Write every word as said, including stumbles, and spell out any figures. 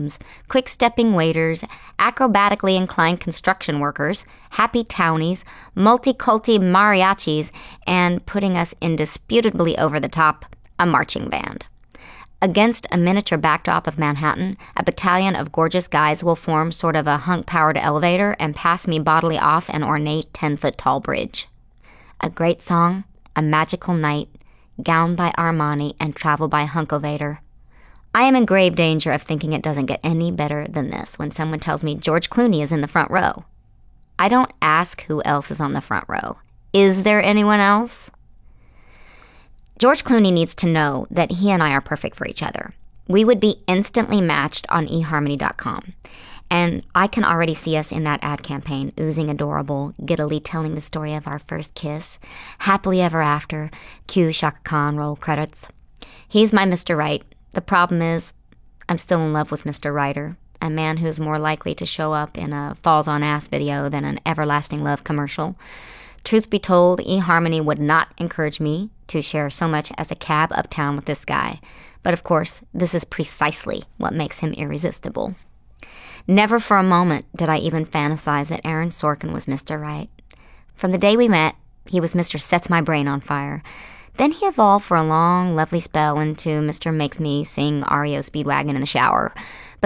quick-stepping waiters, acrobatically inclined construction workers, happy townies, multi-culti mariachis, and, putting us indisputably over the top, a marching band. Against a miniature backdrop of Manhattan, a battalion of gorgeous guys will form sort of a hunk-powered elevator and pass me bodily off an ornate ten-foot-tall bridge. A great song, a magical night, gowned by Armani and travel by Hunkovator. I am in grave danger of thinking it doesn't get any better than this when someone tells me George Clooney is in the front row. I don't ask who else is on the front row. Is there anyone else? George Clooney needs to know that he and I are perfect for each other. We would be instantly matched on e harmony dot com. And I can already see us in that ad campaign, oozing adorable, giddily telling the story of our first kiss. Happily ever after. Cue Shaka Khan, roll credits. He's my Mister Right. The problem is, I'm still in love with Mister Ryder, a man who's more likely to show up in a Falls on Ass video than an Everlasting Love commercial. Truth be told, eHarmony would not encourage me to share so much as a cab uptown with this guy. But of course, this is precisely what makes him irresistible. Never for a moment did I even fantasize that Aaron Sorkin was Mister Right. From the day we met, he was Mister Sets My Brain on Fire. Then he evolved for a long, lovely spell into Mister Makes Me Sing R E O Speedwagon in the shower.